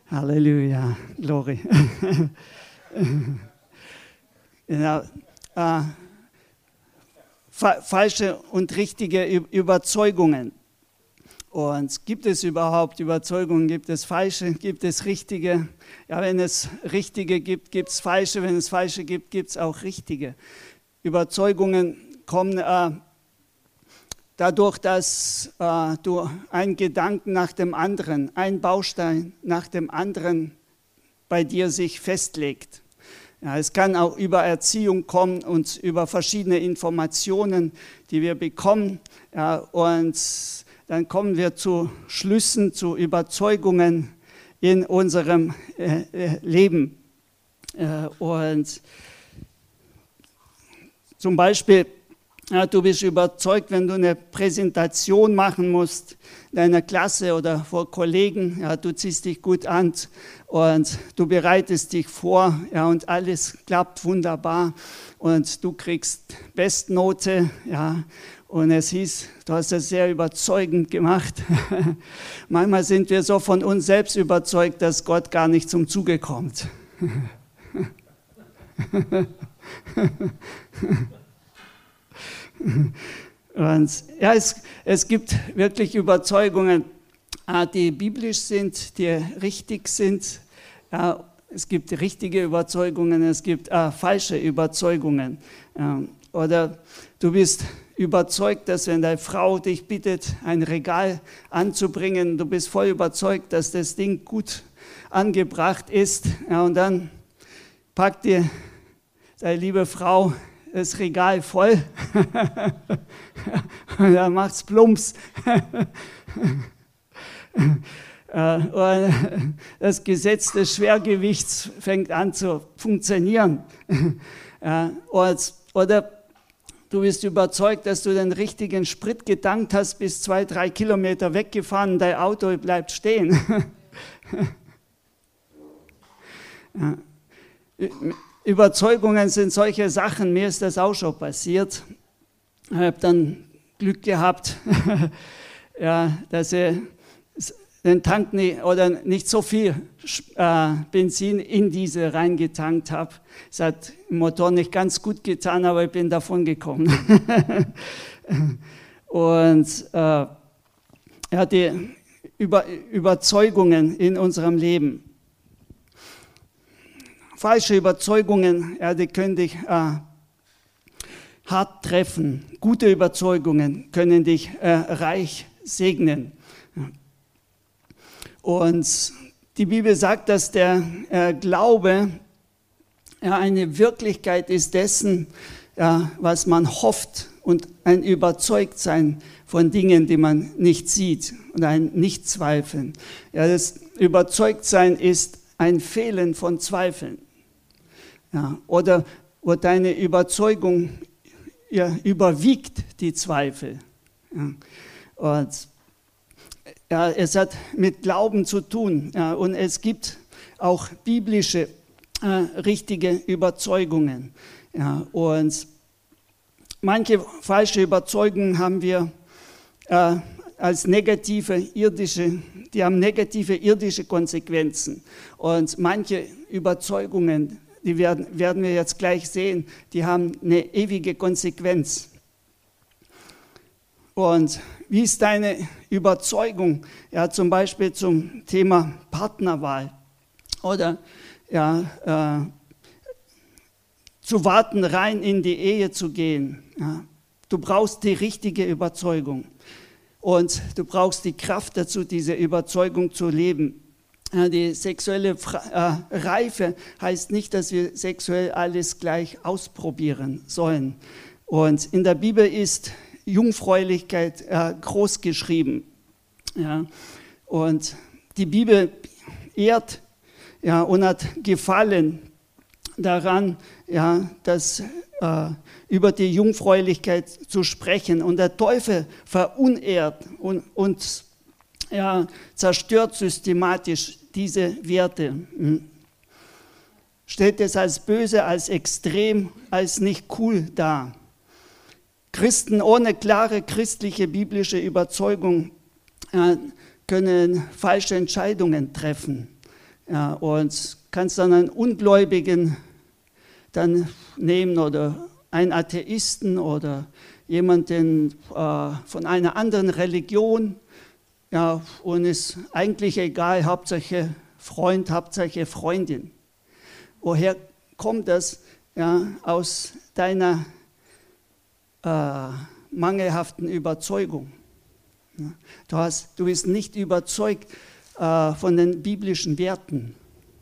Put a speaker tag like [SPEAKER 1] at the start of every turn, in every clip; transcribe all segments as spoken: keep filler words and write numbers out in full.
[SPEAKER 1] Halleluja, Glory. Genau. Äh, fa falsche und richtige Überzeugungen. Und gibt es überhaupt Überzeugungen? Gibt es falsche? Gibt es richtige? Ja, wenn es richtige gibt, gibt es falsche. Wenn es falsche gibt, gibt es auch richtige. Überzeugungen kommen äh, dadurch, dass äh, du einen Gedanken nach dem anderen, ein Baustein nach dem anderen bei dir sich festlegt. Ja, es kann auch über Erziehung kommen und über verschiedene Informationen, die wir bekommen. Ja, und dann kommen wir zu Schlüssen, zu Überzeugungen in unserem äh, Leben. Äh, und zum Beispiel, ja, du bist überzeugt, wenn du eine Präsentation machen musst, deiner Klasse oder vor Kollegen, ja, du ziehst dich gut an und du bereitest dich vor, ja, und alles klappt wunderbar und du kriegst Bestnote, ja, und es hieß, du hast das sehr überzeugend gemacht. Manchmal sind wir so von uns selbst überzeugt, dass Gott gar nicht zum Zuge kommt. Und ja, es, es gibt wirklich Überzeugungen, die biblisch sind, die richtig sind. Ja, es gibt richtige Überzeugungen, es gibt äh, falsche Überzeugungen. Ähm, oder du bist überzeugt, dass wenn deine Frau dich bittet, ein Regal anzubringen, du bist voll überzeugt, dass das Ding gut angebracht ist. Ja, und dann packt dir deine liebe Frau das Regal voll und dann macht es plumps. Und das Gesetz des Schwergewichts fängt an zu funktionieren. Oder du bist überzeugt, dass du den richtigen Sprit getankt hast, bis zwei, drei Kilometer weggefahren, dein Auto bleibt stehen. Überzeugungen sind solche Sachen, mir ist das auch schon passiert. Ich habe dann Glück gehabt, ja, dass ich den Tank nicht, oder nicht so viel äh, Benzin in diese reingetankt habe. Es hat im Motor nicht ganz gut getan, aber ich bin davon gekommen. Und äh, ja, die Über, Überzeugungen in unserem Leben. Falsche Überzeugungen, ja, die können dich äh, hart treffen. Gute Überzeugungen können dich äh, reich segnen. Und die Bibel sagt, dass der äh, Glaube ja, eine Wirklichkeit ist dessen, ja, was man hofft, und ein Überzeugtsein von Dingen, die man nicht sieht, und ein Nichtzweifeln. Ja, das Überzeugtsein ist ein Fehlen von Zweifeln. Ja, oder wo deine Überzeugung ja, überwiegt die Zweifel. Ja, und ja, es hat mit Glauben zu tun, ja, und es gibt auch biblische äh, richtige Überzeugungen. Ja, und manche falsche Überzeugungen haben wir äh, als negative irdische, die haben negative irdische Konsequenzen. Und manche Überzeugungen, die werden, werden wir jetzt gleich sehen, die haben eine ewige Konsequenz. Und wie ist deine Überzeugung, ja, zum Beispiel zum Thema Partnerwahl oder ja, äh, zu warten, rein in die Ehe zu gehen? Ja. Du brauchst die richtige Überzeugung und du brauchst die Kraft dazu, diese Überzeugung zu leben. Ja, die sexuelle äh, Reife heißt nicht, dass wir sexuell alles gleich ausprobieren sollen. Und in der Bibel ist Jungfräulichkeit äh, groß geschrieben. Ja. Und die Bibel ehrt, ja, und hat Gefallen daran, ja, dass, äh, über die Jungfräulichkeit zu sprechen. Und der Teufel verunehrt und, und ja, zerstört systematisch diese Werte. Hm. Stellt es als böse, als extrem, als nicht cool dar. Christen ohne klare christliche biblische Überzeugung äh, können falsche Entscheidungen treffen. Ja, und kannst dann einen Ungläubigen dann nehmen oder einen Atheisten oder jemanden äh, von einer anderen Religion. Ja, und ist eigentlich egal, Hauptsache Freund, Hauptsache Freundin. Woher kommt das? Ja, aus deiner äh, mangelhaften Überzeugung. Ja, du, hast, du bist nicht überzeugt äh, von den biblischen Werten.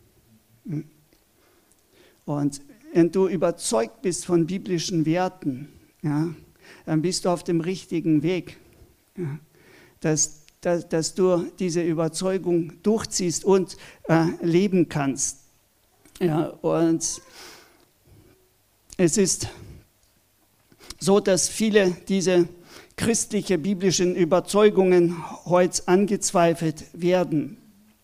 [SPEAKER 1] Und wenn du überzeugt bist von biblischen Werten, ja, dann bist du auf dem richtigen Weg, ja, dass, dass, dass du diese Überzeugung durchziehst und äh, leben kannst. Ja, und es ist so, dass viele diese christliche biblischen Überzeugungen heute angezweifelt werden.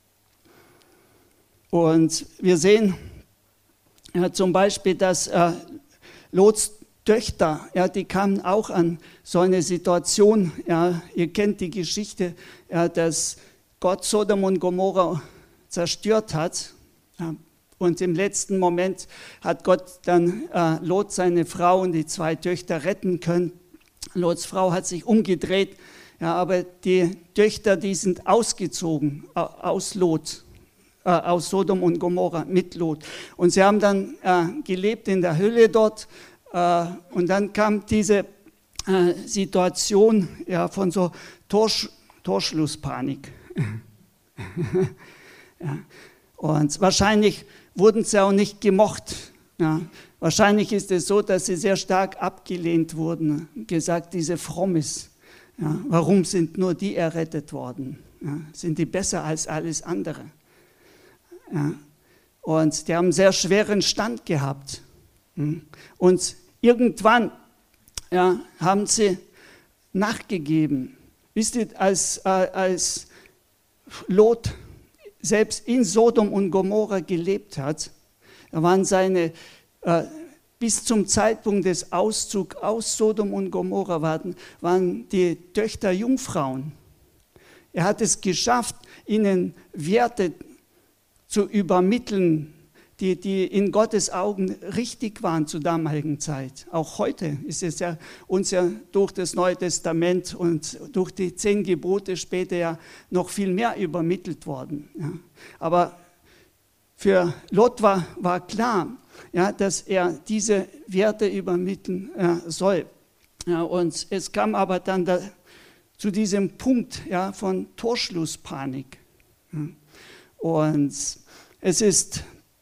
[SPEAKER 1] Und wir sehen ja, zum Beispiel, dass äh, Lots Töchter, ja, die kamen auch an so eine Situation, ja, ihr kennt die Geschichte, ja, dass Gott Sodom und Gomorra zerstört hat. Ja, und im letzten Moment hat Gott dann äh, Lot, seine Frau und die zwei Töchter retten können. Lots Frau hat sich umgedreht, ja, aber die Töchter, die sind ausgezogen aus Lot, äh, aus Sodom und Gomorra mit Lot. Und sie haben dann äh, gelebt in der Hölle dort. Äh, und dann kam diese äh, Situation ja, von so Torsch, Torschlusspanik. Ja. Und wahrscheinlich wurden sie auch nicht gemocht. Ja. Wahrscheinlich ist es so, dass sie sehr stark abgelehnt wurden, gesagt, diese Frommes. Ja, warum sind nur die errettet worden? Ja, sind die besser als alles andere? Ja, und die haben einen sehr schweren Stand gehabt. Und irgendwann ja, haben sie nachgegeben. Wisst ihr, als, äh, als Lot selbst in Sodom und Gomorra gelebt hat, da waren seine bis zum Zeitpunkt des Auszugs aus Sodom und Gomorra waren, waren die Töchter Jungfrauen. Er hat es geschafft, ihnen Werte zu übermitteln, die, die in Gottes Augen richtig waren zur damaligen Zeit. Auch heute ist es ja uns ja durch das Neue Testament und durch die zehn Gebote später ja noch viel mehr übermittelt worden. Ja. Aber für Lot war, war klar, ja, dass er diese Werte übermitteln äh, soll. Ja, und es kam aber dann da, zu diesem Punkt ja, von Torschlusspanik. Ja. Und es ist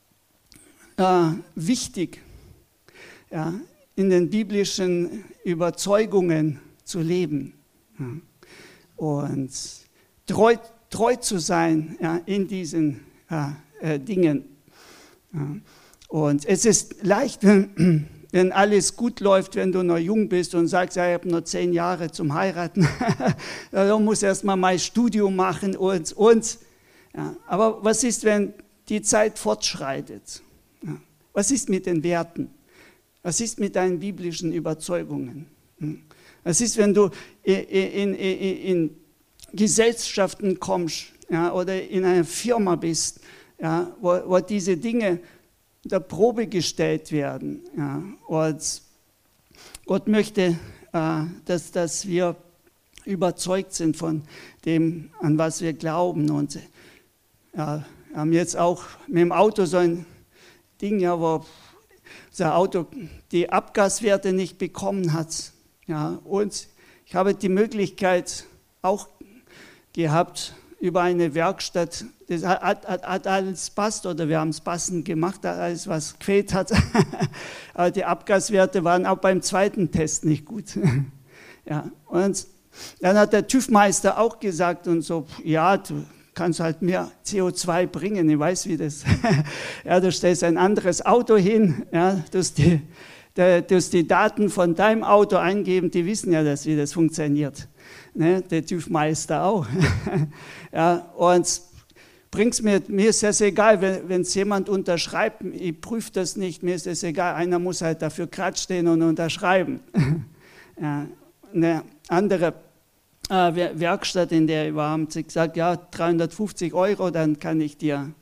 [SPEAKER 1] äh, wichtig, ja, in den biblischen Überzeugungen zu leben. Ja. Und treu, treu zu sein ja, in diesen äh, äh, Dingen. Ja. Und es ist leicht, wenn, wenn alles gut läuft, wenn du noch jung bist und sagst, ja, ich habe noch zehn Jahre zum Heiraten, da muss erst mal mein Studium machen und, und. Ja, aber was ist, wenn die Zeit fortschreitet? Ja, was ist mit den Werten? Was ist mit deinen biblischen Überzeugungen? Was ist, wenn du in, in, in, in Gesellschaften kommst ja, oder in einer Firma bist, ja, wo, wo diese Dinge der Probe gestellt werden. Ja. Und Gott möchte, äh, dass, dass wir überzeugt sind von dem, an was wir glauben. Und ja, wir haben jetzt auch mit dem Auto so ein Ding, ja, wo unser Auto die Abgaswerte nicht bekommen hat. Ja. Und ich habe die Möglichkeit auch gehabt, über eine Werkstatt, das hat, hat, hat alles passt oder wir haben es passend gemacht, alles was gefehlt hat, aber die Abgaswerte waren auch beim zweiten Test nicht gut. Ja, und dann hat der TÜV-Meister auch gesagt und so, ja, du kannst halt mehr C O zwei bringen, ich weiß wie das, ja, du stellst ein anderes Auto hin, ja, du hast die, du hast die Daten von deinem Auto eingeben, die wissen ja, dass, wie das funktioniert. Ne, der TÜV-Meister auch. Ja, und bring's mir, mir ist es egal, wenn es jemand unterschreibt, ich prüfe das nicht, mir ist es egal, einer muss halt dafür gerade stehen und unterschreiben. Ja, eine andere äh, Werkstatt, in der ich war, haben sie gesagt, ja, dreihundertfünfzig Euro, dann kann ich dir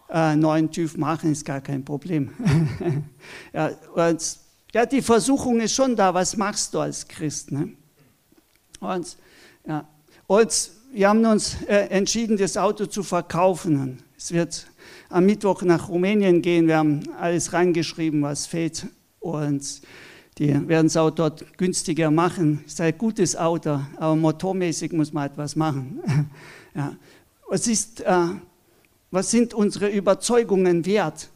[SPEAKER 1] äh, neuen TÜV machen, ist gar kein Problem. ja, und, ja, die Versuchung ist schon da, was machst du als Christ? Ne? Und, ja, und wir haben uns äh, entschieden, das Auto zu verkaufen. Es wird am Mittwoch nach Rumänien gehen, wir haben alles reingeschrieben, was fehlt, und die werden es auch dort günstiger machen. Es ist ein gutes Auto, aber motormäßig muss man etwas machen. ja. was, ist, äh, was sind unsere Überzeugungen wert?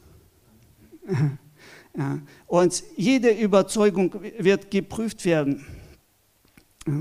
[SPEAKER 1] ja. Und jede Überzeugung wird geprüft werden. Ja.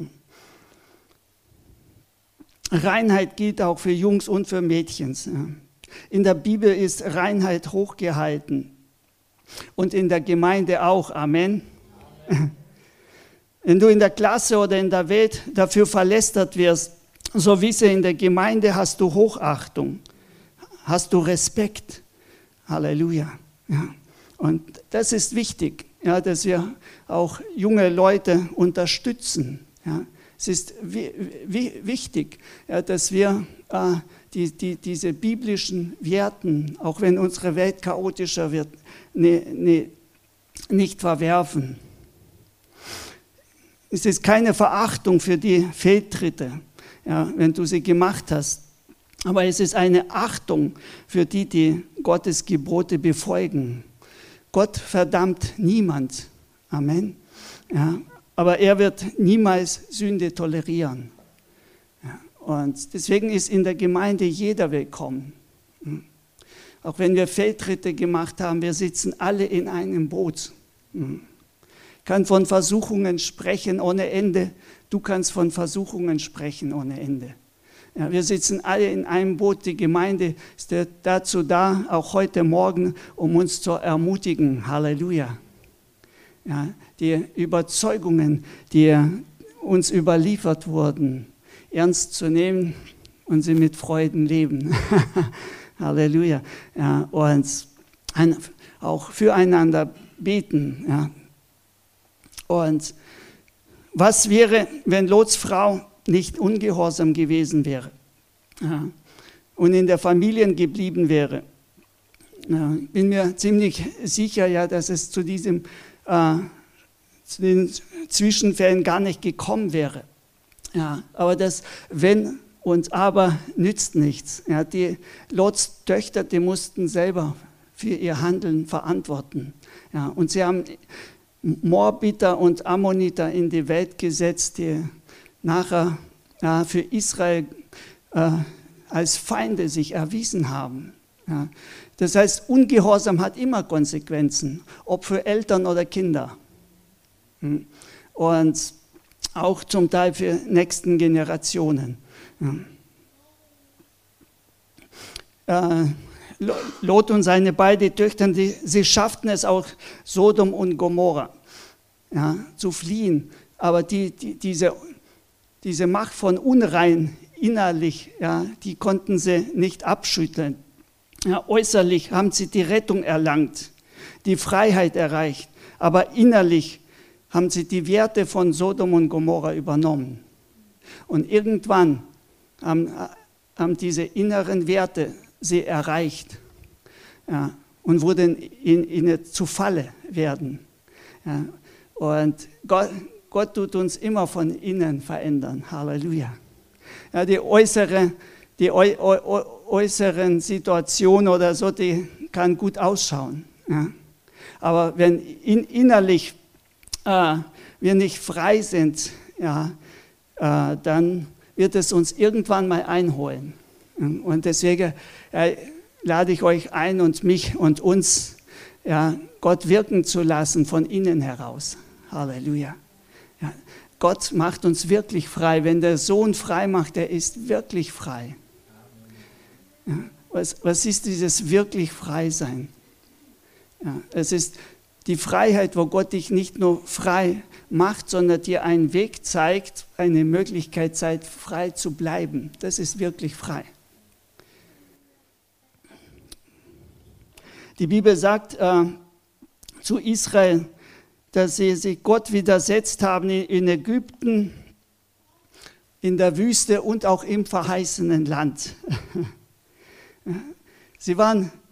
[SPEAKER 1] Reinheit gilt auch für Jungs und für Mädchen. Ja. In der Bibel ist Reinheit hochgehalten und in der Gemeinde auch. Amen. Amen. Wenn du in der Klasse oder in der Welt dafür verlästert wirst, so wisse, in der Gemeinde hast du Hochachtung, hast du Respekt. Halleluja. Ja. Und das ist wichtig, ja, dass wir auch junge Leute unterstützen. Ja. Es ist wie, wie, wichtig, ja, dass wir äh, die, die, diese biblischen Werten, auch wenn unsere Welt chaotischer wird, ne, ne, nicht verwerfen. Es ist keine Verachtung für die Fehltritte, ja, wenn du sie gemacht hast, aber es ist eine Achtung für die, die Gottes Gebote befolgen. Gott verdammt niemand. Amen. Ja. Aber er wird niemals Sünde tolerieren. Ja, und deswegen ist in der Gemeinde jeder willkommen. Auch wenn wir Fehltritte gemacht haben, wir sitzen alle in einem Boot. Ich kann von Versuchungen sprechen ohne Ende. Du kannst von Versuchungen sprechen ohne Ende. Ja, wir sitzen alle in einem Boot. Die Gemeinde ist dazu da, auch heute Morgen, um uns zu ermutigen. Halleluja. Ja, die Überzeugungen, die uns überliefert wurden, ernst zu nehmen und sie mit Freuden leben. Halleluja. Ja, und auch füreinander beten. Ja. Und was wäre, wenn Lots Frau nicht ungehorsam gewesen wäre, ja, und in der Familie geblieben wäre? Ja, ich bin mir ziemlich sicher, ja, dass es zu diesem zu den Zwischenfällen gar nicht gekommen wäre. Ja, aber das Wenn und Aber nützt nichts. Ja, die Lots Töchter, die mussten selber für ihr Handeln verantworten. Ja, und sie haben Moabiter und Ammoniter in die Welt gesetzt, die nachher ja, für Israel äh, als Feinde sich erwiesen haben. Ja. Das heißt, Ungehorsam hat immer Konsequenzen, ob für Eltern oder Kinder. Und auch zum Teil für nächsten Generationen. Lot und seine beiden Töchter, die, sie schafften es auch, Sodom und Gomorra ja, zu fliehen. Aber die, die, diese, diese Macht von Unrein innerlich, ja, die konnten sie nicht abschütteln. Ja, äußerlich haben sie die Rettung erlangt, die Freiheit erreicht, aber innerlich haben sie die Werte von Sodom und Gomorra übernommen. Und irgendwann haben, haben diese inneren Werte sie erreicht, ja, und wurden ihnen zu Falle werden. Ja, und Gott, Gott tut uns immer von innen verändern. Halleluja. Ja, die äußere Die äußeren Situationen oder so, die kann gut ausschauen. Ja. Aber wenn in, innerlich äh, wir nicht frei sind, ja, äh, dann wird es uns irgendwann mal einholen. Und deswegen äh, lade ich euch ein und mich und uns, ja, Gott wirken zu lassen von innen heraus. Halleluja. Ja. Gott macht uns wirklich frei. Wenn der Sohn frei macht, der ist wirklich frei. Ja, was, was ist dieses wirklich frei sein? Ja, es ist die Freiheit, wo Gott dich nicht nur frei macht, sondern dir einen Weg zeigt, eine Möglichkeit zeigt, frei zu bleiben. Das ist wirklich frei. Die Bibel sagt äh, zu Israel, dass sie sich Gott widersetzt haben in Ägypten, in der Wüste und auch im verheißenen Land. Sie waren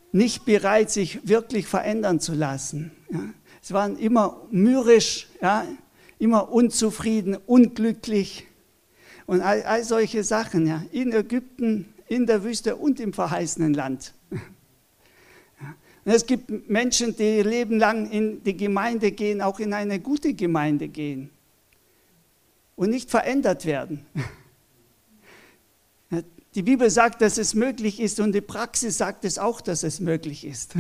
[SPEAKER 1] nicht bereit, sich wirklich verändern zu lassen. Ja. Sie waren immer mürrisch, ja, immer unzufrieden, unglücklich und all, all solche Sachen, ja, in Ägypten, in der Wüste und im verheißenen Land. Ja. Und es gibt Menschen, die ihr Leben lang in die Gemeinde gehen, auch in eine gute Gemeinde gehen und nicht verändert werden. Ja, die Bibel sagt, dass es möglich ist und die Praxis sagt es auch, dass es möglich ist.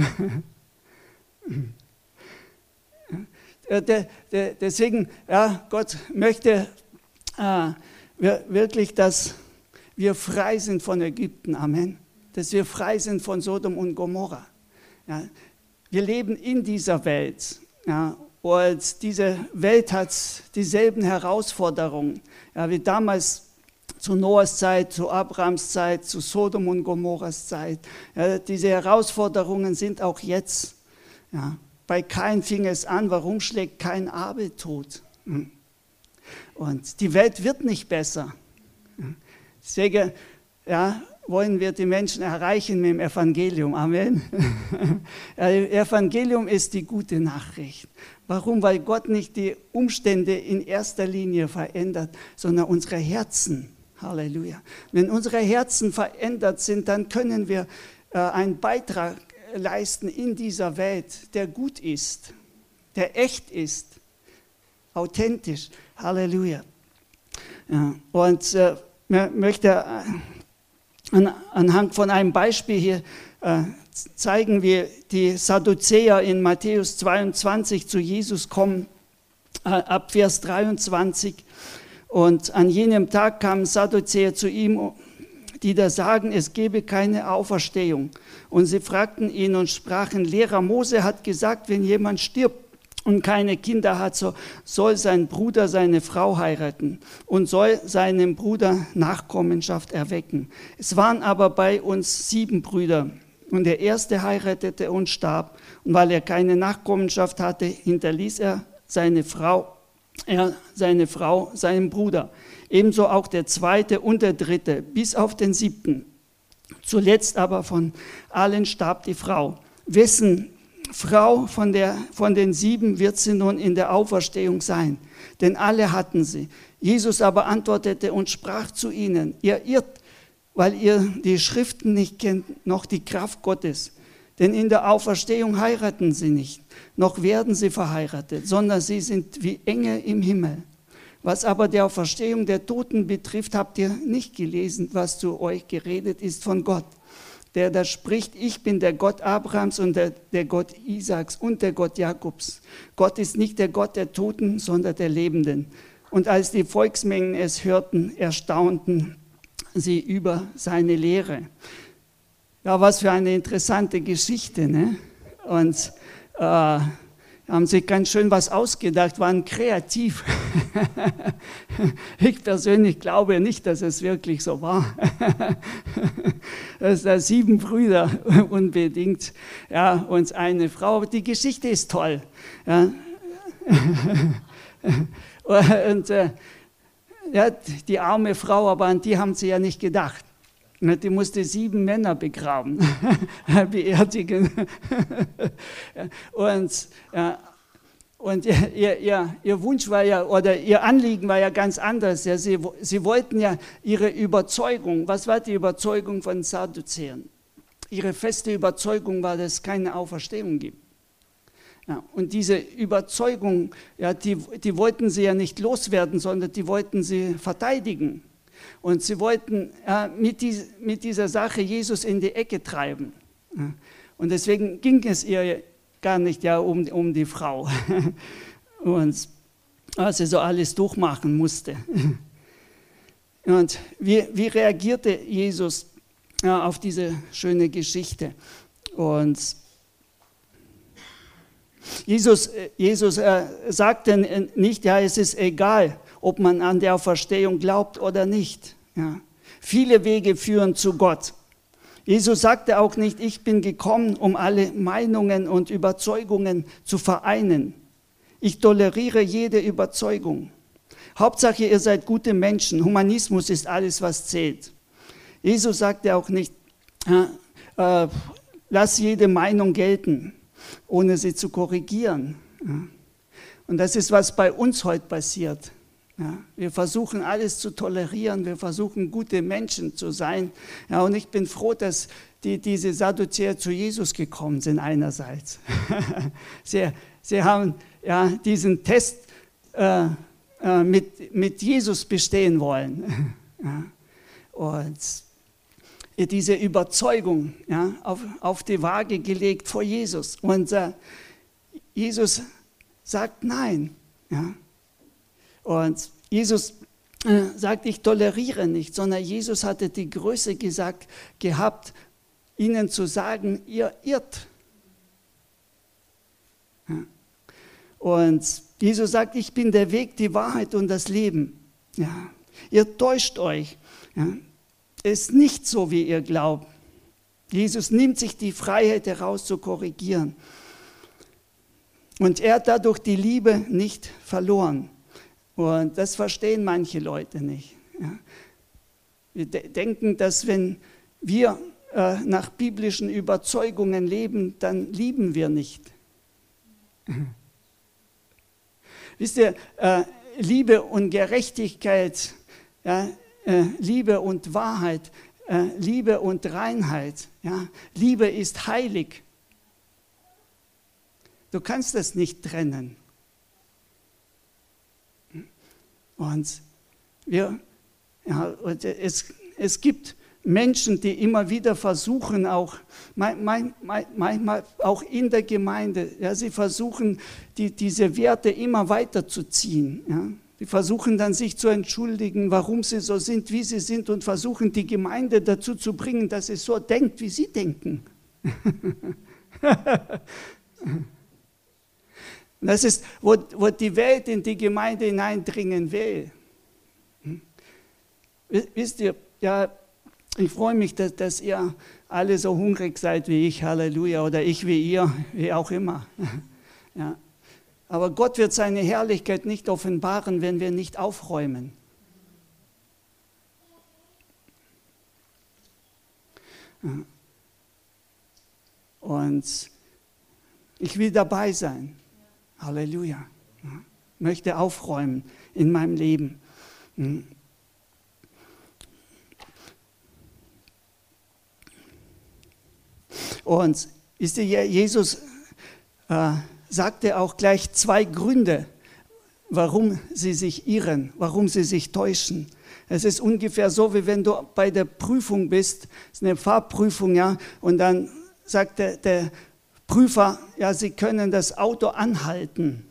[SPEAKER 1] Deswegen, ja, Gott möchte äh, wirklich, dass wir frei sind von Ägypten, Amen. Dass wir frei sind von Sodom und Gomorra. Ja, wir leben in dieser Welt, ja, und diese Welt hat dieselben Herausforderungen, ja, wie damals zu Noahs Zeit, zu Abrahams Zeit, zu Sodom und Gomorras Zeit. Ja, diese Herausforderungen sind auch jetzt. Ja. Bei Kain fing es an, warum schlägt Kain Abel tot? Und die Welt wird nicht besser. Deswegen ja, wollen wir die Menschen erreichen mit dem Evangelium. Amen. Das Evangelium ist die gute Nachricht. Warum? Weil Gott nicht die Umstände in erster Linie verändert, sondern unsere Herzen. Halleluja. Wenn unsere Herzen verändert sind, dann können wir äh, einen Beitrag leisten in dieser Welt, der gut ist, der echt ist, authentisch. Halleluja. Ja, und äh, ich möchte äh, an, anhand von einem Beispiel hier äh, zeigen, wie die Sadduzäer in Matthäus zweiundzwanzig zu Jesus kommen, äh, ab Vers dreiundzwanzig. Und an jenem Tag kamen Sadduzäer zu ihm, die da sagen, es gebe keine Auferstehung. Und sie fragten ihn und sprachen, Lehrer, Mose hat gesagt, wenn jemand stirbt und keine Kinder hat, so soll sein Bruder seine Frau heiraten und soll seinem Bruder Nachkommenschaft erwecken. Es waren aber bei uns sieben Brüder und der erste heiratete und starb. Und weil er keine Nachkommenschaft hatte, hinterließ er seine Frau, er seine Frau seinem Bruder. Ebenso auch der zweite und der dritte, bis auf den siebten. Zuletzt aber von allen starb die Frau. Wessen Frau von, der, von den sieben wird sie nun in der Auferstehung sein? Denn alle hatten sie. Jesus aber antwortete und sprach zu ihnen, ihr irrt, weil ihr die Schriften nicht kennt, noch die Kraft Gottes. Denn in der Auferstehung heiraten sie nicht, noch werden sie verheiratet, sondern sie sind wie Engel im Himmel. Was aber die Auferstehung der Toten betrifft, habt ihr nicht gelesen, was zu euch geredet ist von Gott, der da spricht, ich bin der Gott Abrahams und der, der Gott Isaaks und der Gott Jakobs. Gott ist nicht der Gott der Toten, sondern der Lebenden. Und als die Volksmengen es hörten, erstaunten sie über seine Lehre. Ja, was für eine interessante Geschichte, ne? Und äh, haben sich ganz schön was ausgedacht, waren kreativ. Ich persönlich glaube nicht, dass es wirklich so war. Es sind sieben Brüder unbedingt, ja, und eine Frau. Aber die Geschichte ist toll. Ja. Und äh, ja, die arme Frau, aber an die haben sie ja nicht gedacht. Die musste sieben Männer begraben, beerdigen. Und, ja, und ihr, ihr, ihr Wunsch war ja, oder ihr Anliegen war ja ganz anders. Ja, sie, sie wollten ja ihre Überzeugung, was war die Überzeugung von Sadduzäern? Ihre feste Überzeugung war, dass es keine Auferstehung gibt. Ja, und diese Überzeugung, ja, die, die wollten sie ja nicht loswerden, sondern die wollten sie verteidigen. Und sie wollten äh, mit, die, mit dieser Sache Jesus in die Ecke treiben. Ja. Und deswegen ging es ihr gar nicht ja, um, um die Frau. Und als sie so alles durchmachen musste. Und wie, wie reagierte Jesus ja, auf diese schöne Geschichte? Und Jesus, Jesus äh, sagte nicht, ja, es ist egal, ob man an der Auferstehung glaubt oder nicht. Ja. Viele Wege führen zu Gott. Jesus sagte auch nicht, ich bin gekommen, um alle Meinungen und Überzeugungen zu vereinen. Ich toleriere jede Überzeugung. Hauptsache, ihr seid gute Menschen. Humanismus ist alles, was zählt. Jesus sagte auch nicht, äh, äh, lass jede Meinung gelten, ohne sie zu korrigieren. Ja. Und das ist, was bei uns heute passiert. Ja. Wir versuchen alles zu tolerieren, wir versuchen gute Menschen zu sein. Ja, und ich bin froh, dass die, diese Sadduzäer zu Jesus gekommen sind einerseits. sie, sie haben ja, diesen Test äh, äh, mit, mit Jesus bestehen wollen. Ja. Und diese Überzeugung ja, auf, auf die Waage gelegt vor Jesus. Und äh, Jesus sagt nein. Ja. Und Jesus äh, sagt, ich toleriere nicht, sondern Jesus hatte die Größe gesagt, gehabt, ihnen zu sagen, ihr irrt. Ja. Und Jesus sagt, ich bin der Weg, die Wahrheit und das Leben. Ja. Ihr täuscht euch. Ja. Ist nicht so, wie ihr glaubt. Jesus nimmt sich die Freiheit heraus, zu korrigieren. Und er hat dadurch die Liebe nicht verloren. Und das verstehen manche Leute nicht. Ja. Wir de- denken, dass wenn wir äh, nach biblischen Überzeugungen leben, dann lieben wir nicht. Wisst ihr, äh, Liebe und Gerechtigkeit, ja, Äh, Liebe und Wahrheit, äh, Liebe und Reinheit. Ja? Liebe ist heilig. Du kannst das nicht trennen. Und, wir, ja, und es, es gibt Menschen, die immer wieder versuchen, auch manchmal auch in der Gemeinde, ja, sie versuchen, die, diese Werte immer weiterzuziehen. Ja? Die versuchen dann, sich zu entschuldigen, warum sie so sind, wie sie sind, und versuchen, die Gemeinde dazu zu bringen, dass sie so denkt, wie sie denken. Das ist, wo, wo die Welt in die Gemeinde hineindringen will. Wisst ihr, ja, ich freue mich, dass, dass ihr alle so hungrig seid wie ich, Halleluja, oder ich wie ihr, wie auch immer. Ja. Aber Gott wird seine Herrlichkeit nicht offenbaren, wenn wir nicht aufräumen. Und ich will dabei sein. Halleluja. Ich möchte aufräumen in meinem Leben. Und ist Jesus äh, sagte auch gleich zwei Gründe, warum sie sich irren, warum sie sich täuschen. Es ist ungefähr so, wie wenn du bei der Prüfung bist, es ist eine Fahrprüfung, ja, und dann sagt der, der Prüfer, ja, Sie können das Auto anhalten.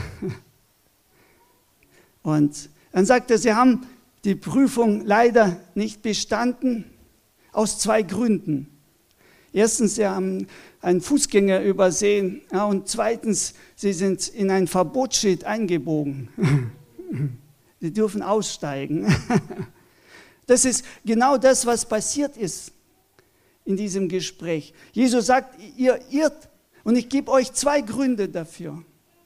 [SPEAKER 1] Und dann sagt er, Sie haben die Prüfung leider nicht bestanden, aus zwei Gründen. Erstens, Sie haben einen Fußgänger übersehen, ja, und zweitens, Sie sind in ein Verbotsschild eingebogen. Sie dürfen aussteigen. Das ist genau das, was passiert ist in diesem Gespräch. Jesus sagt, ihr irrt, und ich gebe euch zwei Gründe dafür.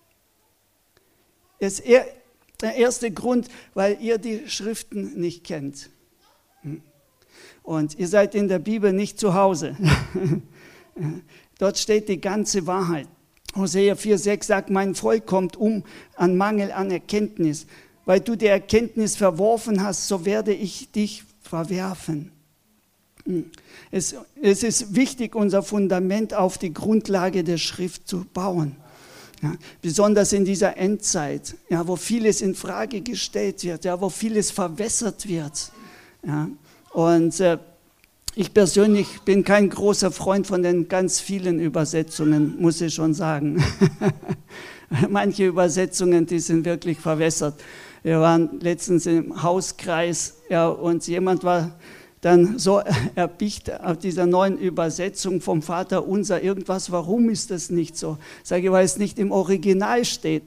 [SPEAKER 1] Das er, der erste Grund, weil ihr die Schriften nicht kennt. Und ihr seid in der Bibel nicht zu Hause. Dort steht die ganze Wahrheit. Hosea vier sechs sagt, mein Volk kommt um an Mangel an Erkenntnis. Weil du die Erkenntnis verworfen hast, so werde ich dich verwerfen. Es, es ist wichtig, unser Fundament auf die Grundlage der Schrift zu bauen. Ja, besonders in dieser Endzeit, ja, wo vieles in Frage gestellt wird, ja, wo vieles verwässert wird. Ja. Und äh, ich persönlich bin kein großer Freund von den ganz vielen Übersetzungen, muss ich schon sagen. Manche Übersetzungen, die sind wirklich verwässert. Wir waren letztens im Hauskreis, ja, und jemand war dann so erpicht auf dieser neuen Übersetzung vom Vater Unser, irgendwas, warum ist das nicht so? Sage ich, weil es nicht im Original steht.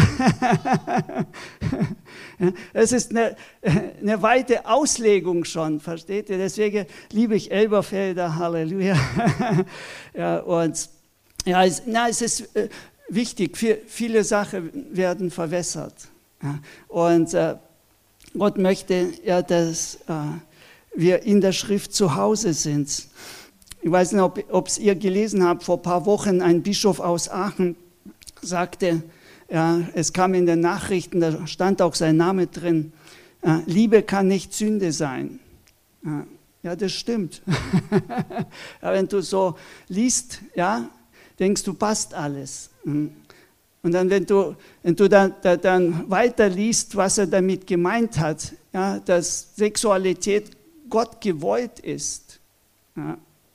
[SPEAKER 1] Es ist eine, eine weite Auslegung schon, versteht ihr? Deswegen liebe ich Elberfelder, Halleluja. Ja, und ja, es, na, es ist wichtig, viele Sachen werden verwässert. Ja, und äh, Gott möchte ja, dass äh, wir in der Schrift zu Hause sind. Ich weiß nicht, ob es ihr gelesen habt, vor ein paar Wochen ein Bischof aus Aachen sagte, ja, es kam in den Nachrichten, da stand auch sein Name drin, ja, Liebe kann nicht Sünde sein. Ja, ja das stimmt. Ja, wenn du so liest, ja, denkst du, passt alles. Und dann, wenn du, wenn du dann, dann weiter liest, was er damit gemeint hat, ja, dass Sexualität Gott gewollt ist, ja,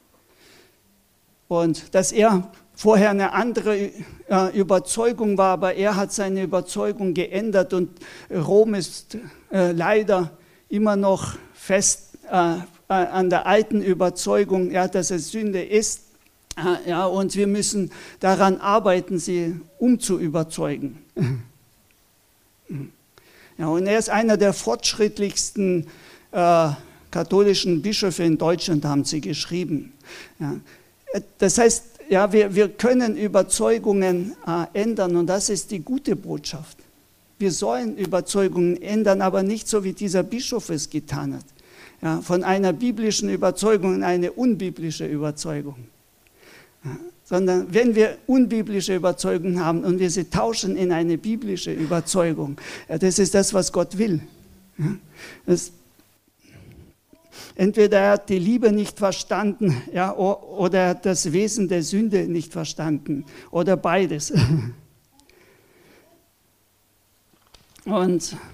[SPEAKER 1] und dass er vorher eine andere äh, Überzeugung war, aber er hat seine Überzeugung geändert und Rom ist äh, leider immer noch fest äh, an der alten Überzeugung, ja, dass es Sünde ist. Äh, ja, und wir müssen daran arbeiten, sie umzuüberzeugen. Ja, und er ist einer der fortschrittlichsten äh, katholischen Bischöfe in Deutschland, haben sie geschrieben. Ja, das heißt, ja, wir, wir können Überzeugungen äh, ändern und das ist die gute Botschaft. Wir sollen Überzeugungen ändern, aber nicht so, wie dieser Bischof es getan hat. Ja, von einer biblischen Überzeugung in eine unbiblische Überzeugung. Ja, sondern wenn wir unbiblische Überzeugungen haben und wir sie tauschen in eine biblische Überzeugung, ja, das ist das, was Gott will. Ja, das Entweder er hat die Liebe nicht verstanden, ja, oder er hat das Wesen der Sünde nicht verstanden, oder beides. Und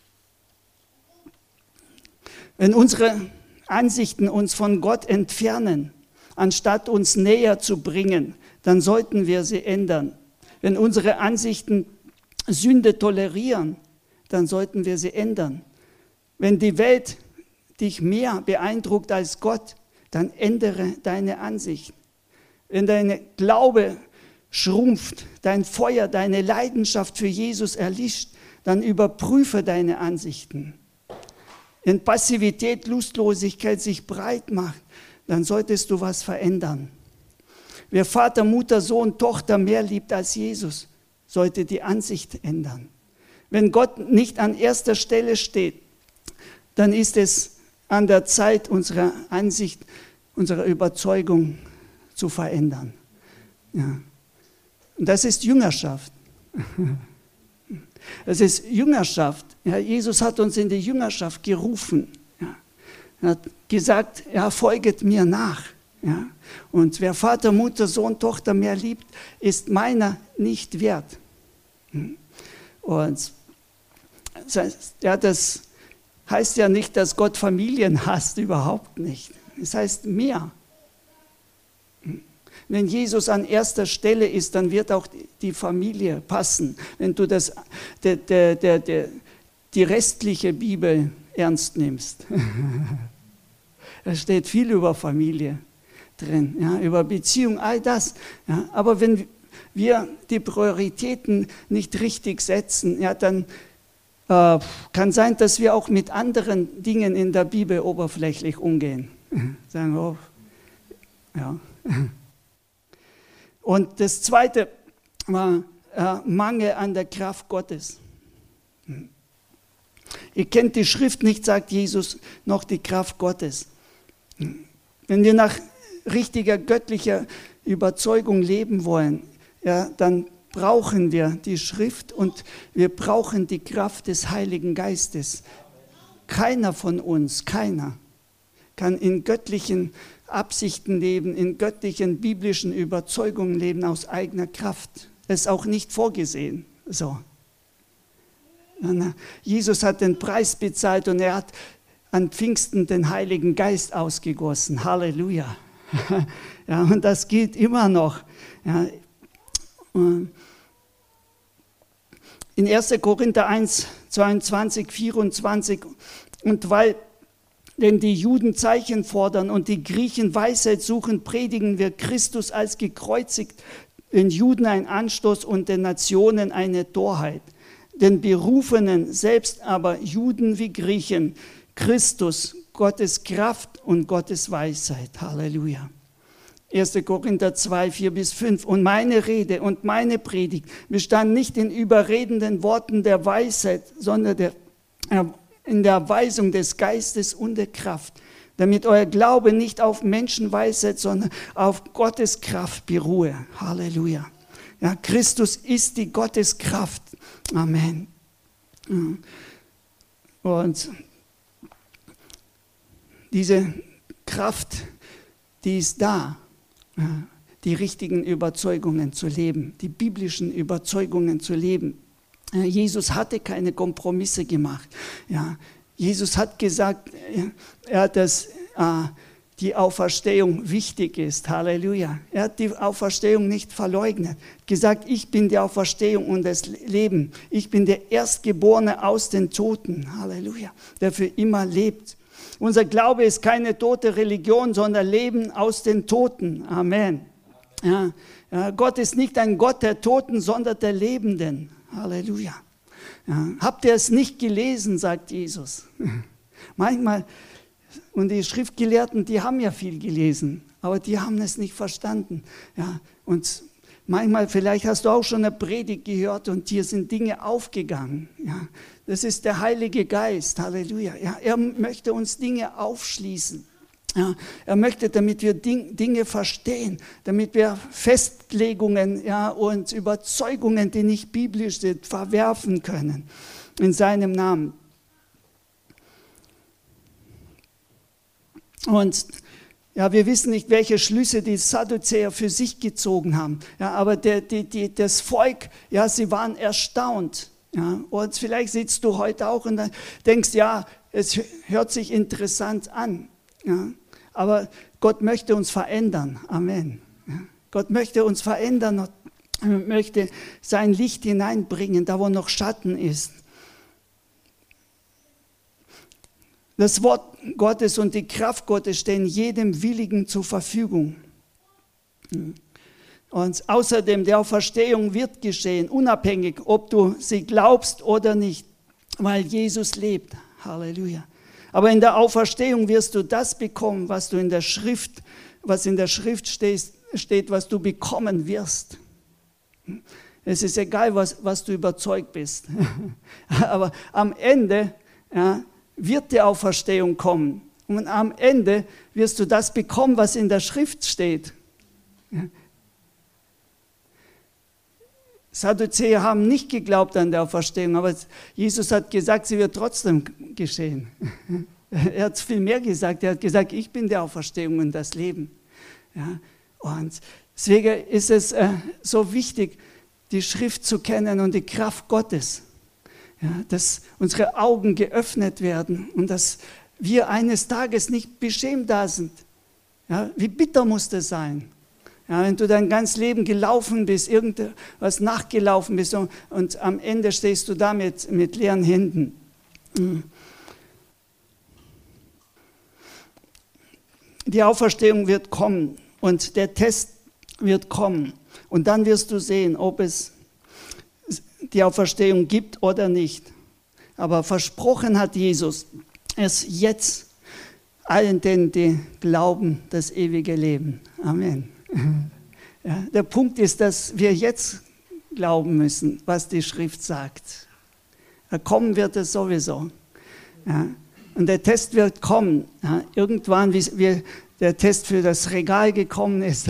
[SPEAKER 1] wenn unsere Ansichten uns von Gott entfernen, anstatt uns näher zu bringen, dann sollten wir sie ändern. Wenn unsere Ansichten Sünde tolerieren, dann sollten wir sie ändern. Wenn die Welt dich mehr beeindruckt als Gott, dann ändere deine Ansicht. Wenn dein Glaube schrumpft, dein Feuer, deine Leidenschaft für Jesus erlischt, dann überprüfe deine Ansichten. Wenn Passivität, Lustlosigkeit sich breit macht, dann solltest du was verändern. Wer Vater, Mutter, Sohn, Tochter mehr liebt als Jesus, sollte die Ansicht ändern. Wenn Gott nicht an erster Stelle steht, dann ist es an der Zeit, unsere Ansicht, unsere Überzeugung zu verändern. Ja. Und das ist Jüngerschaft. Das ist Jüngerschaft. Ja, Jesus hat uns in die Jüngerschaft gerufen. Ja. Er hat gesagt, ja, folget mir nach. Ja. Und wer Vater, Mutter, Sohn, Tochter mehr liebt, ist meiner nicht wert. Und das heißt, ja, das heißt ja nicht, dass Gott Familien hasst, überhaupt nicht. Es heißt mehr. Wenn Jesus an erster Stelle ist, dann wird auch die Familie passen. Wenn du das, der, der, der, der, die restliche Bibel ernst nimmst. Da steht viel über Familie drin, ja, über Beziehung, all das. Ja. Aber wenn wir die Prioritäten nicht richtig setzen, ja, dann Äh, kann sein, dass wir auch mit anderen Dingen in der Bibel oberflächlich umgehen. Sagen wir, oh, ja. Und das Zweite war äh, Mangel an der Kraft Gottes. Ihr kennt die Schrift nicht, sagt Jesus, noch die Kraft Gottes. Wenn wir nach richtiger göttlicher Überzeugung leben wollen, ja, dann brauchen wir die Schrift und wir brauchen die Kraft des Heiligen Geistes. Keiner von uns, keiner, kann in göttlichen Absichten leben, in göttlichen biblischen Überzeugungen leben aus eigener Kraft. Das ist auch nicht vorgesehen. So. Jesus hat den Preis bezahlt und er hat an Pfingsten den Heiligen Geist ausgegossen. Halleluja. Ja, und das gilt immer noch. Ja. In erster Korinther eins, zweiundzwanzig, vierundzwanzig, und weil denn die Juden Zeichen fordern und die Griechen Weisheit suchen, predigen wir Christus als gekreuzigt, den Juden ein Anstoß und den Nationen eine Torheit. Den Berufenen, selbst aber Juden wie Griechen, Christus, Gottes Kraft und Gottes Weisheit. Halleluja. erster Korinther zwei, vier bis fünf. Und meine Rede und meine Predigt bestand nicht in überredenden Worten der Weisheit, sondern der, in der Erweisung des Geistes und der Kraft, damit euer Glaube nicht auf Menschenweisheit, sondern auf Gottes Kraft beruhe. Halleluja. Ja, Christus ist die Gotteskraft. Amen. Und diese Kraft, die ist da, die richtigen Überzeugungen zu leben, die biblischen Überzeugungen zu leben. Jesus hatte keine Kompromisse gemacht. Ja, Jesus hat gesagt, ja, dass äh, die Auferstehung wichtig ist. Halleluja. Er hat die Auferstehung nicht verleugnet. Er hat gesagt, ich bin die Auferstehung und das Leben. Ich bin der Erstgeborene aus den Toten. Halleluja. Der für immer lebt. Unser Glaube ist keine tote Religion, sondern Leben aus den Toten. Amen. Ja, ja, Gott ist nicht ein Gott der Toten, sondern der Lebenden. Halleluja. Ja, habt ihr es nicht gelesen, sagt Jesus. Manchmal, und die Schriftgelehrten, die haben ja viel gelesen, aber die haben es nicht verstanden. Ja, und manchmal, vielleicht hast du auch schon eine Predigt gehört und dir sind Dinge aufgegangen. Ja, das ist der Heilige Geist. Halleluja. Ja, er möchte uns Dinge aufschließen. Ja, er möchte, damit wir Dinge verstehen, damit wir Festlegungen, ja, und Überzeugungen, die nicht biblisch sind, verwerfen können in seinem Namen. Und ja, wir wissen nicht, welche Schlüsse die Sadduzäer für sich gezogen haben. Ja, aber der, die, die, das Volk, ja, sie waren erstaunt. Ja, und vielleicht sitzt du heute auch und denkst, ja, es hört sich interessant an. Ja, aber Gott möchte uns verändern. Amen. Ja, Gott möchte uns verändern und möchte sein Licht hineinbringen, da wo noch Schatten ist. Das Wort Gottes und die Kraft Gottes stehen jedem Willigen zur Verfügung. Und außerdem, die Auferstehung wird geschehen, unabhängig, ob du sie glaubst oder nicht, weil Jesus lebt. Halleluja. Aber in der Auferstehung wirst du das bekommen, was du in der Schrift, was in der Schrift steht, steht was du bekommen wirst. Es ist egal, was, was du überzeugt bist. Aber am Ende, ja, wird die Auferstehung kommen. Und am Ende wirst du das bekommen, was in der Schrift steht. Sadduzäer haben nicht geglaubt an der Auferstehung, aber Jesus hat gesagt, sie wird trotzdem geschehen. Er hat viel mehr gesagt. Er hat gesagt, ich bin die Auferstehung und das Leben. Ja, und deswegen ist es äh, so wichtig, die Schrift zu kennen und die Kraft Gottes. Ja, dass unsere Augen geöffnet werden und dass wir eines Tages nicht beschämt da sind. Ja, wie bitter muss das sein? Ja, wenn du dein ganzes Leben gelaufen bist, irgendwas nachgelaufen bist und, und am Ende stehst du da mit, mit leeren Händen. Die Auferstehung wird kommen und der Test wird kommen. Und dann wirst du sehen, ob es die Auferstehung gibt oder nicht. Aber versprochen hat Jesus es jetzt allen denen, die glauben, das ewige Leben. Amen. Ja, der Punkt ist, dass wir jetzt glauben müssen, was die Schrift sagt. Ja, kommen wird es sowieso. Ja, und der Test wird kommen. Ja, irgendwann, wie, wie der Test für das Regal gekommen ist,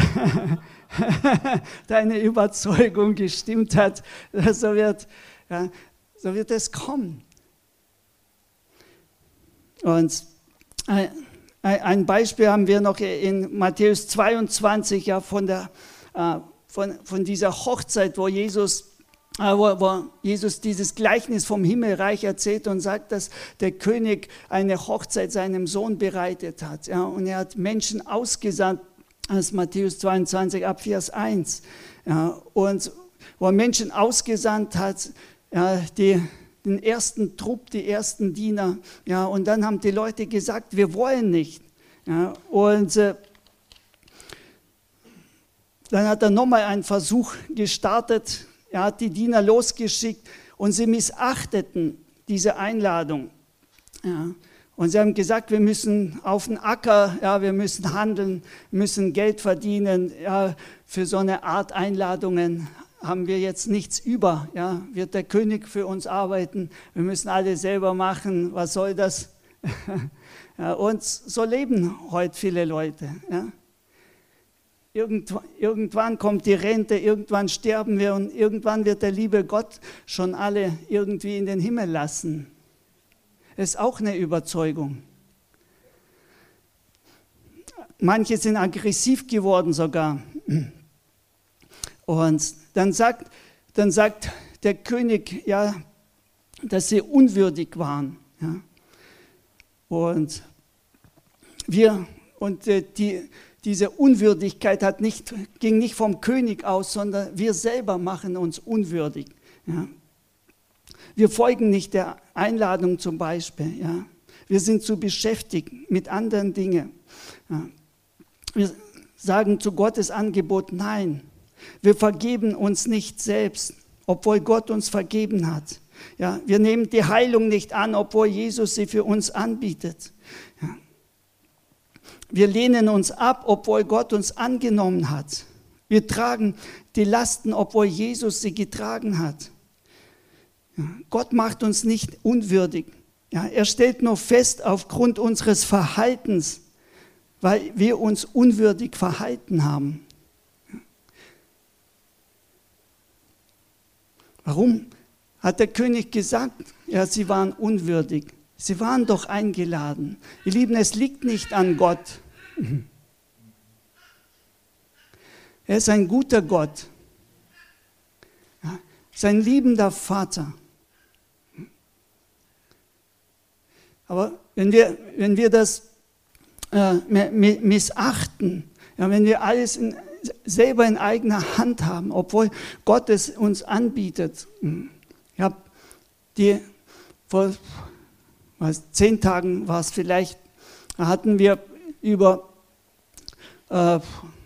[SPEAKER 1] deine Überzeugung gestimmt hat, so wird, ja, so wird es kommen. Und ein Beispiel haben wir noch in Matthäus zweiundzwanzig, ja, von, der, von, von dieser Hochzeit, wo Jesus, wo, wo Jesus dieses Gleichnis vom Himmelreich erzählt und sagt, dass der König eine Hochzeit seinem Sohn bereitet hat. Ja, und er hat Menschen ausgesandt, das ist Matthäus zweiundzwanzig ab Vers eins. Ja, und wo er Menschen ausgesandt hat, ja, die, den ersten Trupp, die ersten Diener. Ja, und dann haben die Leute gesagt, wir wollen nicht. Ja, und äh, dann hat er nochmal einen Versuch gestartet. Er hat die Diener losgeschickt und sie missachteten diese Einladung. Ja. Und sie haben gesagt, wir müssen auf den Acker, ja, wir müssen handeln, müssen Geld verdienen. Ja, für so eine Art Einladungen haben wir jetzt nichts über. Ja, wird der König für uns arbeiten? Wir müssen alles selber machen. Was soll das? Ja, und so leben heute viele Leute. Ja. Irgendwann, irgendwann kommt die Rente, irgendwann sterben wir und irgendwann wird der liebe Gott schon alle irgendwie in den Himmel lassen. Das ist auch eine Überzeugung. Manche sind aggressiv geworden sogar. Und dann sagt, dann sagt der König, ja, dass sie unwürdig waren. Ja. Und wir, und die, diese Unwürdigkeit hat nicht, ging nicht vom König aus, sondern wir selber machen uns unwürdig. Ja. Wir folgen nicht der Einladung zum Beispiel. Ja. Wir sind zu beschäftigt mit anderen Dingen. Ja. Wir sagen zu Gottes Angebot Nein. Wir vergeben uns nicht selbst, obwohl Gott uns vergeben hat. Ja, wir nehmen die Heilung nicht an, obwohl Jesus sie für uns anbietet. Ja. Wir lehnen uns ab, obwohl Gott uns angenommen hat. Wir tragen die Lasten, obwohl Jesus sie getragen hat. Ja. Gott macht uns nicht unwürdig. Ja, er stellt nur fest aufgrund unseres Verhaltens, weil wir uns unwürdig verhalten haben. Warum hat der König gesagt, ja, sie waren unwürdig? Sie waren doch eingeladen. Ihr Lieben, es liegt nicht an Gott. Er ist ein guter Gott. Ja, sein liebender Vater. Aber wenn wir, wenn wir das äh, missachten, ja, wenn wir alles in, selber in eigener Hand haben, obwohl Gott es uns anbietet. Ich habe die, vor was, zehn Tagen war es vielleicht, da hatten wir über, äh,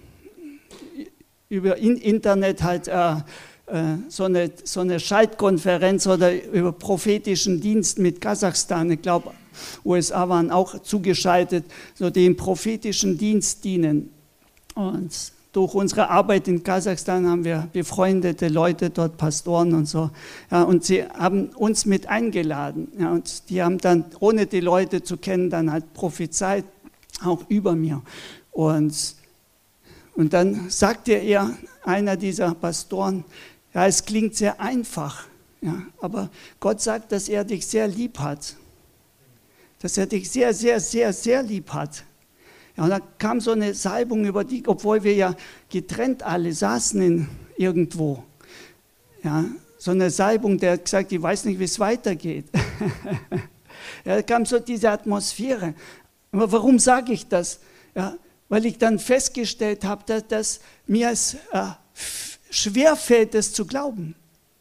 [SPEAKER 1] über Internet halt äh, äh, so, eine, so eine Schaltkonferenz oder über prophetischen Dienst mit Kasachstan. Ich glaube, U S A waren auch zugeschaltet, so die im prophetischen Dienst dienen. Und durch unsere Arbeit in Kasachstan haben wir befreundete Leute dort, Pastoren und so. Ja, und sie haben uns mit eingeladen. Ja, und die haben dann, ohne die Leute zu kennen, dann halt prophezeit, auch über mir. Und, und dann sagte er, einer dieser Pastoren, ja, es klingt sehr einfach, ja, aber Gott sagt, dass er dich sehr lieb hat. Dass er dich sehr, sehr, sehr, sehr lieb hat. Ja, und da kam so eine Salbung über die, obwohl wir ja getrennt alle saßen in irgendwo. Ja, so eine Salbung, der hat gesagt, ich weiß nicht, wie es weitergeht. Ja, da kam so diese Atmosphäre. Aber warum sage ich das? Ja, weil ich dann festgestellt habe, dass, dass mir es äh, schwerfällt, das zu glauben.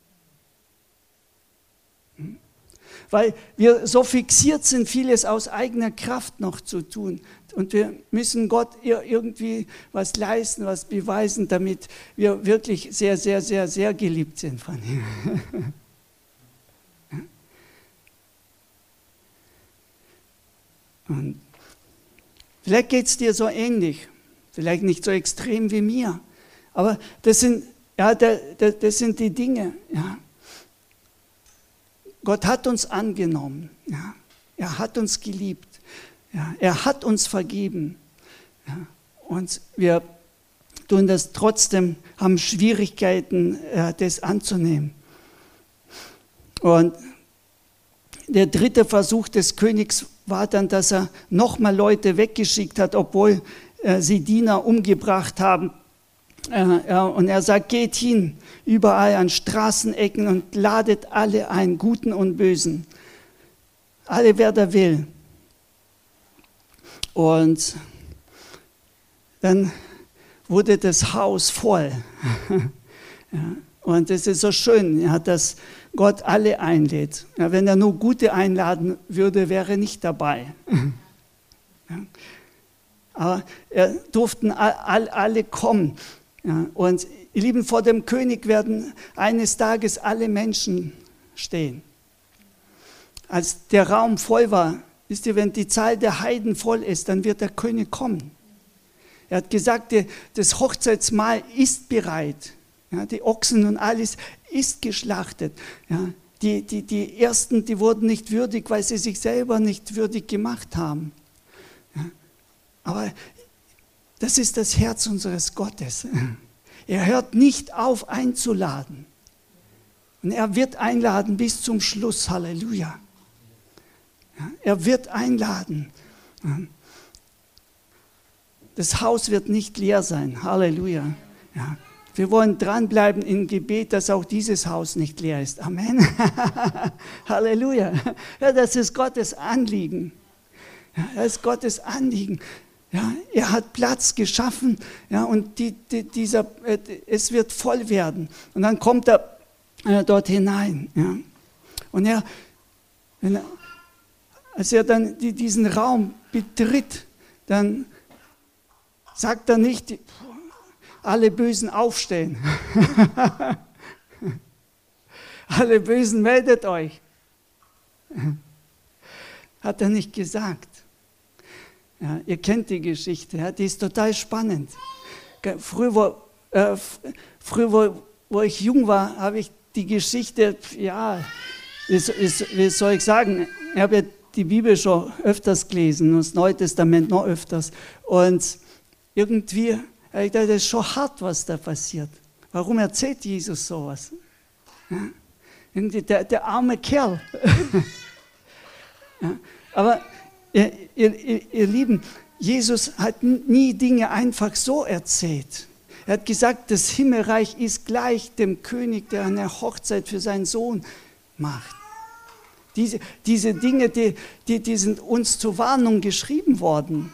[SPEAKER 1] Hm? Weil wir so fixiert sind, vieles aus eigener Kraft noch zu tun. Und wir müssen Gott irgendwie was leisten, was beweisen, damit wir wirklich sehr, sehr, sehr, sehr geliebt sind von ihm. Und vielleicht geht es dir so ähnlich, vielleicht nicht so extrem wie mir, aber das sind, ja, das sind die Dinge. Ja. Gott hat uns angenommen, ja. Er hat uns geliebt. Ja, er hat uns vergeben. Ja, und wir tun das trotzdem, haben Schwierigkeiten, äh, das anzunehmen. Und der dritte Versuch des Königs war dann, dass er nochmal Leute weggeschickt hat, obwohl äh, sie Diener umgebracht haben. Äh, ja, und er sagt, geht hin, überall an Straßenecken und ladet alle ein, Guten und Bösen. Alle, wer da will. Und dann wurde das Haus voll. Ja, und es ist so schön, ja, dass Gott alle einlädt. Ja, wenn er nur Gute einladen würde, wäre er nicht dabei. Ja, aber er durften all, alle kommen. Ja, und ihr Lieben, vor dem König werden eines Tages alle Menschen stehen. Als der Raum voll war, wisst ihr, wenn die Zahl der Heiden voll ist, dann wird der König kommen. Er hat gesagt, das Hochzeitsmahl ist bereit. Ja, die Ochsen und alles ist geschlachtet. Ja, die, die, die Ersten, die wurden nicht würdig, weil sie sich selber nicht würdig gemacht haben. Aber das ist das Herz unseres Gottes. Er hört nicht auf einzuladen. Und er wird einladen bis zum Schluss. Halleluja. Er wird einladen. Das Haus wird nicht leer sein. Halleluja. Ja. Wir wollen dranbleiben im Gebet, dass auch dieses Haus nicht leer ist. Amen. Halleluja. Ja, das ist Gottes Anliegen. Ja, das ist Gottes Anliegen. Ja, er hat Platz geschaffen, ja, und die, die, dieser, äh, es wird voll werden. Und dann kommt er äh, dort hinein. Ja. Und er, wenn er, als er dann die, diesen Raum betritt, dann sagt er nicht, alle Bösen aufstehen. Alle Bösen, meldet euch. Hat er nicht gesagt. Ja, ihr kennt die Geschichte, ja, die ist total spannend. Früher, wo, äh, früher wo, wo ich jung war, habe ich die Geschichte, ja, wie, wie soll ich sagen, ich habe ja die Bibel schon öfters gelesen und das Neue Testament noch öfters. Und irgendwie, ich dachte, das ist schon hart, was da passiert. Warum erzählt Jesus sowas? Ja, irgendwie der, der arme Kerl. Ja, aber Ihr, ihr, ihr Lieben, Jesus hat nie Dinge einfach so erzählt. Er hat gesagt, das Himmelreich ist gleich dem König, der eine Hochzeit für seinen Sohn macht. Diese, diese Dinge, die, die, die sind uns zur Warnung geschrieben worden.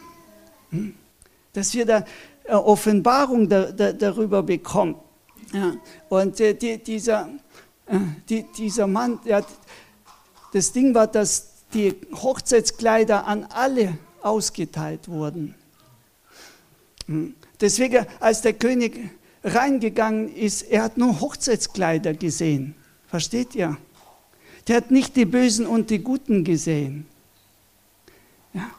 [SPEAKER 1] Dass wir da Offenbarung da, da, darüber bekommen. Ja, und äh, die, dieser, äh, die, dieser Mann, der, das Ding war, dass die Hochzeitskleider an alle ausgeteilt wurden. Deswegen, als der König reingegangen ist, er hat nur Hochzeitskleider gesehen. Versteht ihr? Der hat nicht die Bösen und die Guten gesehen. Ja.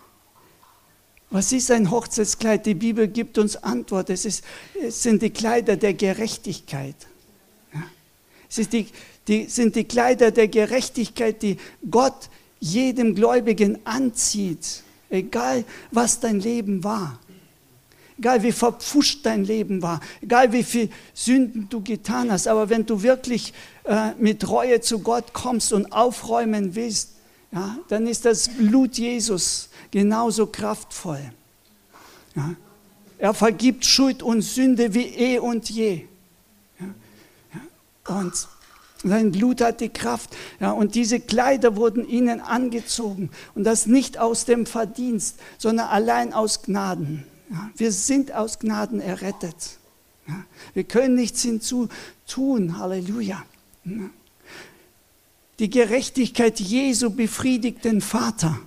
[SPEAKER 1] Was ist ein Hochzeitskleid? Die Bibel gibt uns Antwort. Es, ist, es sind die Kleider der Gerechtigkeit. Ja. Es ist die, die, sind die Kleider der Gerechtigkeit, die Gott jedem Gläubigen anzieht, egal was dein Leben war, egal wie verpfuscht dein Leben war, egal wie viel Sünden du getan hast, aber wenn du wirklich äh, mit Reue zu Gott kommst und aufräumen willst, ja, dann ist das Blut Jesus genauso kraftvoll. Ja. Er vergibt Schuld und Sünde wie eh und je. Ja. Ja. Und sein Blut hat die Kraft. Ja, und diese Kleider wurden ihnen angezogen. Und das nicht aus dem Verdienst, sondern allein aus Gnaden. Ja, wir sind aus Gnaden errettet. Ja, wir können nichts hinzutun. Halleluja. Ja. Die Gerechtigkeit Jesu befriedigt den Vater.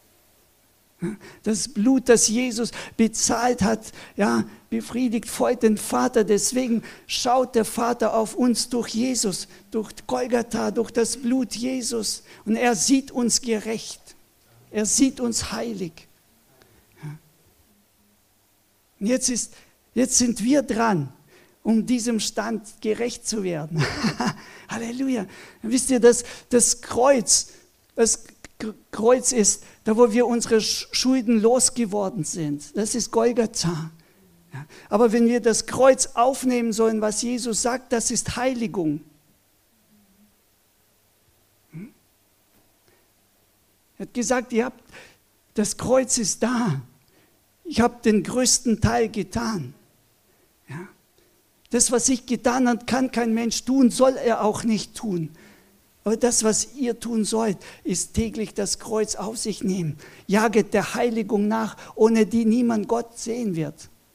[SPEAKER 1] Ja, das Blut, das Jesus bezahlt hat, ja, befriedigt voll den Vater. Deswegen schaut der Vater auf uns durch Jesus, durch Golgatha, durch das Blut Jesus. Und er sieht uns gerecht. Er sieht uns heilig. Ja. Und jetzt, ist, jetzt sind wir dran, um diesem Stand gerecht zu werden. Halleluja. Wisst ihr, das, das Kreuz, das Kreuz ist, da wo wir unsere Schulden losgeworden sind. Das ist Golgatha. Ja, aber wenn wir das Kreuz aufnehmen sollen, was Jesus sagt, das ist Heiligung. Hm? Er hat gesagt, ihr habt, das Kreuz ist da. Ich habe den größten Teil getan. Ja? Das, was ich getan habe, kann kein Mensch tun, soll er auch nicht tun. Aber das, was ihr tun sollt, ist täglich das Kreuz auf sich nehmen. Jaget der Heiligung nach, ohne die niemand Gott sehen wird.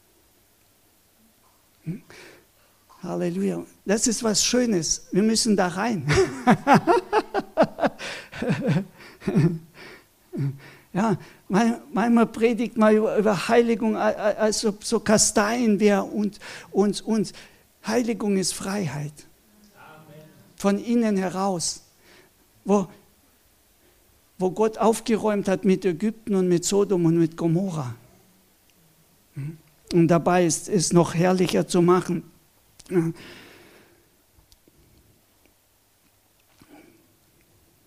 [SPEAKER 1] Hm? Halleluja. Das ist was Schönes. Wir müssen da rein. Ja, manchmal predigt man über Heiligung, als ob so Kasteien wäre und, und, und Heiligung ist Freiheit. Von innen heraus, wo, wo Gott aufgeräumt hat mit Ägypten und mit Sodom und mit Gomorra. Und dabei ist es noch herrlicher zu machen.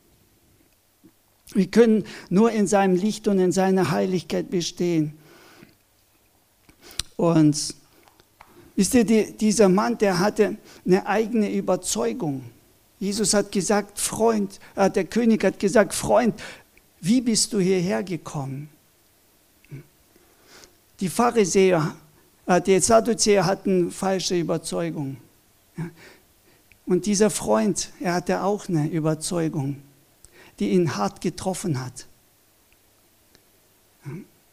[SPEAKER 1] Wir können nur in seinem Licht und in seiner Heiligkeit bestehen. Und wisst ihr, die, dieser Mann, der hatte eine eigene Überzeugung. Jesus hat gesagt, Freund, äh, der König hat gesagt, Freund, wie bist du hierher gekommen? Die Pharisäer, äh, die Sadduzäer hatten falsche Überzeugung. Ja. Und dieser Freund, er hatte auch eine Überzeugung, die ihn hart getroffen hat. Ja.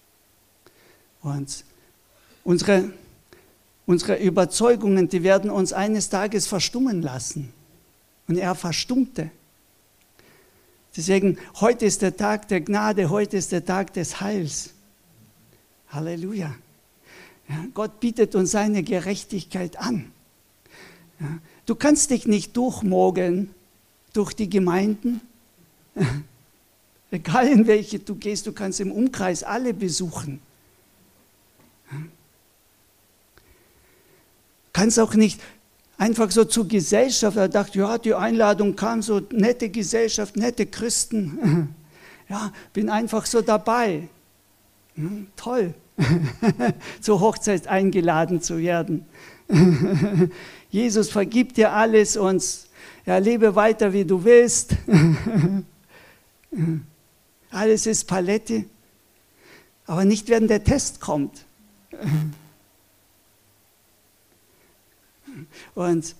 [SPEAKER 1] Und unsere, unsere Überzeugungen, die werden uns eines Tages verstummen lassen. Und er verstummte. Deswegen, heute ist der Tag der Gnade, heute ist der Tag des Heils. Halleluja. Ja, Gott bietet uns seine Gerechtigkeit an. Ja, du kannst dich nicht durchmogeln durch die Gemeinden. Egal in welche du gehst, du kannst im Umkreis alle besuchen. Ja. Kannst auch nicht einfach so zur Gesellschaft, er dachte, ja, die Einladung kam, so nette Gesellschaft, nette Christen. Ja, bin einfach so dabei. Hm, toll, zur Hochzeit eingeladen zu werden. Jesus vergibt dir alles und ja, lebe weiter, wie du willst. Alles ist Palette, aber nicht, wenn der Test kommt. Und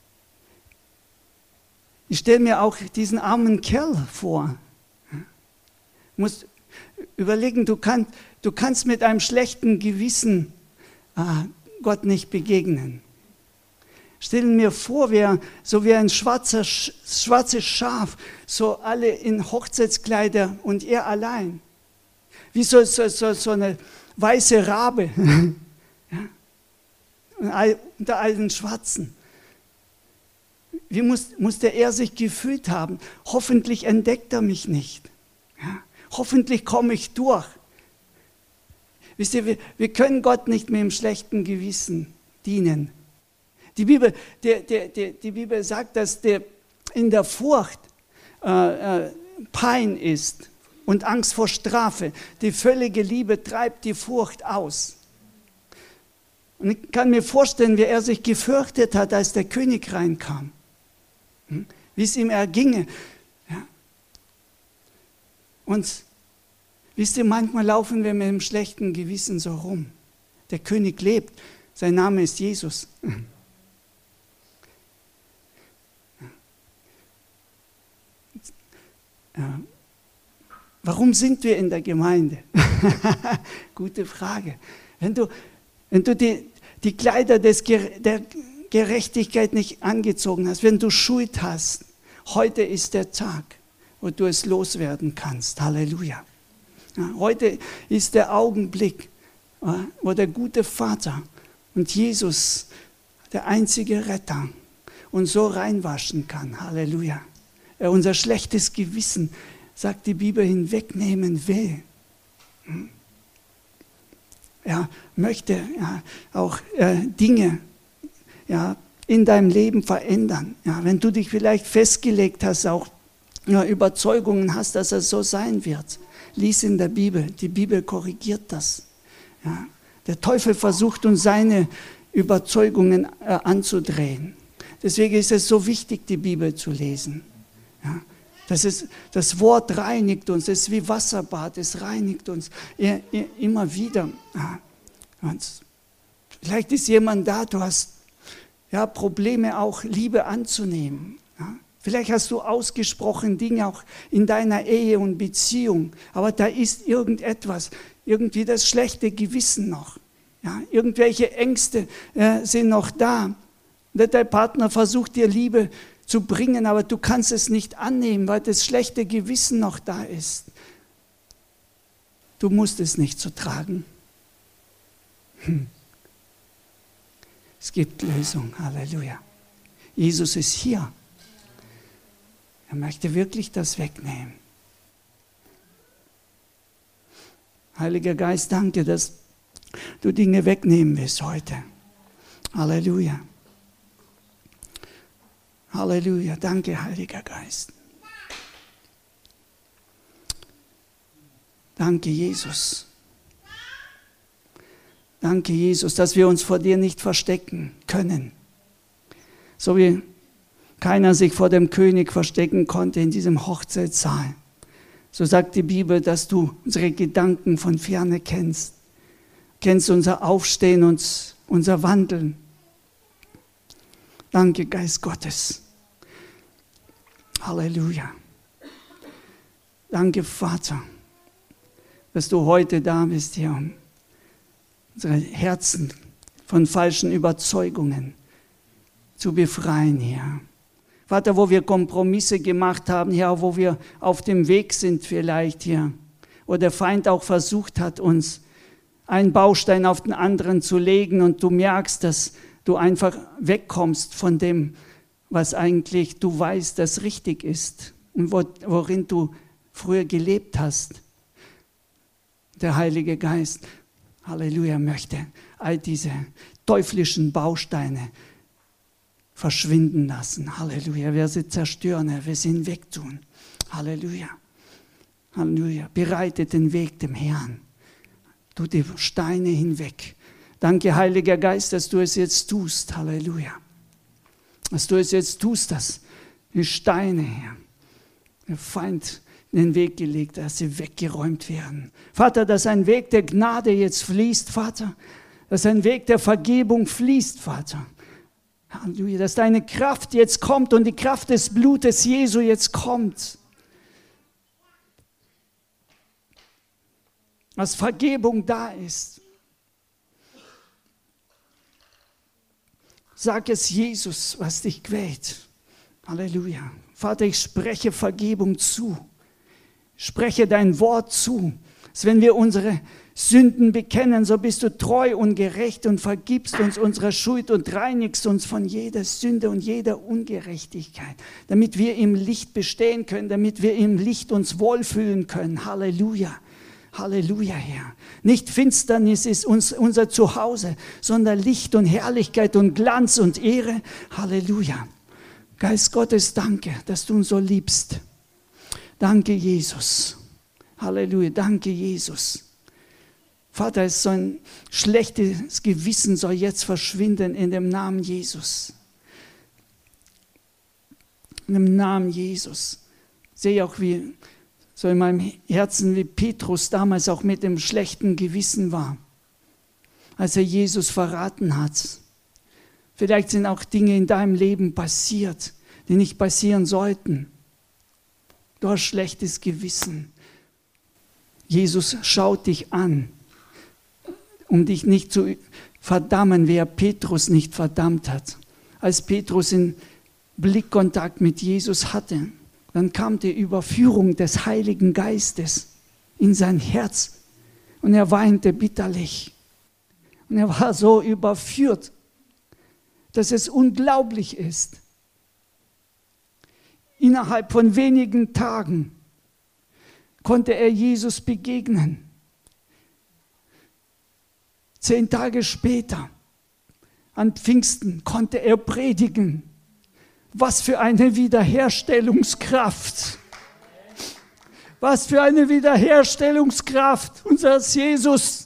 [SPEAKER 1] ich stelle mir auch diesen armen Kerl vor. Du musst überlegen, du, kann, du kannst mit einem schlechten Gewissen äh, Gott nicht begegnen. Stell mir vor, wie, so wie ein schwarzer, schwarzes Schaf, so alle in Hochzeitskleider und er allein. Wie so, so, so, so eine weiße Rabe. Ja? Unter all den Schwarzen. Wie muss, musste er sich gefühlt haben? Hoffentlich entdeckt er mich nicht. Ja? Hoffentlich komme ich durch. Wisst ihr, wir, wir können Gott nicht mit dem schlechten Gewissen dienen. Die Bibel, der, der, der, die Bibel sagt, dass der in der Furcht äh, äh, Pein ist und Angst vor Strafe. Die völlige Liebe treibt die Furcht aus. Und ich kann mir vorstellen, wie er sich gefürchtet hat, als der König reinkam. Hm? Wie es ihm erginge. Ja. Und wisst ihr, manchmal laufen wir mit einem schlechten Gewissen so rum. Der König lebt, sein Name ist Jesus. Ja. Warum sind wir in der Gemeinde? Gute Frage. Wenn du, wenn du die, die Kleider des, der Gerechtigkeit nicht angezogen hast, wenn du Schuld hast, heute ist der Tag, wo du es loswerden kannst. Halleluja. Ja, heute ist der Augenblick, wo der gute Vater und Jesus, der einzige Retter, uns so reinwaschen kann. Halleluja. Er unser schlechtes Gewissen, sagt die Bibel, hinwegnehmen will. Er möchte ja, auch äh, Dinge ja, in deinem Leben verändern. Ja, wenn du dich vielleicht festgelegt hast, auch ja, Überzeugungen hast, dass es so sein wird, lies in der Bibel. Die Bibel korrigiert das. Ja, der Teufel versucht uns seine Überzeugungen äh, anzudrehen. Deswegen ist es so wichtig, die Bibel zu lesen. Ja, das, ist, das Wort reinigt uns, es ist wie Wasserbad, es reinigt uns immer wieder. Ja, und vielleicht ist jemand da, du hast ja, Probleme auch Liebe anzunehmen. Ja, vielleicht hast du ausgesprochen Dinge auch in deiner Ehe und Beziehung, aber da ist irgendetwas, irgendwie das schlechte Gewissen noch. Ja, irgendwelche Ängste äh, sind noch da. Und dein Partner versucht dir Liebe zu bringen, aber du kannst es nicht annehmen, weil das schlechte Gewissen noch da ist. Du musst es nicht so tragen. Hm. Es gibt Lösung, Halleluja. Jesus ist hier. Er möchte wirklich das wegnehmen. Heiliger Geist, danke, dass du Dinge wegnehmen willst heute. Halleluja. Halleluja, danke, Heiliger Geist. Danke, Jesus. Danke, Jesus, dass wir uns vor dir nicht verstecken können. So wie keiner sich vor dem König verstecken konnte in diesem Hochzeitssaal. So sagt die Bibel, dass du unsere Gedanken von ferne kennst. Kennst unser Aufstehen und unser Wandeln. Danke, Geist Gottes. Halleluja. Danke, Vater, dass du heute da bist, Herr, um unsere Herzen von falschen Überzeugungen zu befreien, Herr. Vater, wo wir Kompromisse gemacht haben, Herr, wo wir auf dem Weg sind vielleicht, Herr, wo der Feind auch versucht hat, uns einen Baustein auf den anderen zu legen und du merkst, dass du einfach wegkommst von dem, was eigentlich du weißt, das richtig ist und worin du früher gelebt hast. Der Heilige Geist, Halleluja, möchte all diese teuflischen Bausteine verschwinden lassen. Halleluja, wer sie zerstören, er will sie hinwegtun. Halleluja, Halleluja, bereite den Weg dem Herrn. Tu die Steine hinweg. Danke, Heiliger Geist, dass du es jetzt tust. Halleluja. Dass du es jetzt tust, dass die Steine, Herr, der Feind in den Weg gelegt, dass sie weggeräumt werden. Vater, dass ein Weg der Gnade jetzt fließt, Vater. Dass ein Weg der Vergebung fließt, Vater. Halleluja. Dass deine Kraft jetzt kommt und die Kraft des Blutes Jesu jetzt kommt. Dass Vergebung da ist. Sag es Jesus, was dich quält. Halleluja. Vater, ich spreche Vergebung zu. Spreche dein Wort zu. Dass wenn wir unsere Sünden bekennen, so bist du treu und gerecht und vergibst uns unsere Schuld und reinigst uns von jeder Sünde und jeder Ungerechtigkeit, damit wir im Licht bestehen können, damit wir im Licht uns wohlfühlen können. Halleluja. Halleluja, Herr. Nicht Finsternis ist uns, unser Zuhause, sondern Licht und Herrlichkeit und Glanz und Ehre. Halleluja. Geist Gottes, danke, dass du uns so liebst. Danke, Jesus. Halleluja, danke, Jesus. Vater, so ein schlechtes Gewissen soll jetzt verschwinden in dem Namen Jesus. In dem Namen Jesus. Ich sehe auch, wie so in meinem Herzen, wie Petrus damals auch mit dem schlechten Gewissen war, als er Jesus verraten hat. Vielleicht sind auch Dinge in deinem Leben passiert, die nicht passieren sollten. Du hast schlechtes Gewissen. Jesus schaut dich an, um dich nicht zu verdammen, wie er Petrus nicht verdammt hat. Als Petrus in Blickkontakt mit Jesus hatte, dann kam die Überführung des Heiligen Geistes in sein Herz und er weinte bitterlich. Und er war so überführt, dass es unglaublich ist. Innerhalb von wenigen Tagen konnte er Jesus begegnen. Zehn Tage später, an Pfingsten, konnte er predigen. Was für eine Wiederherstellungskraft. Was für eine Wiederherstellungskraft unseres Jesus.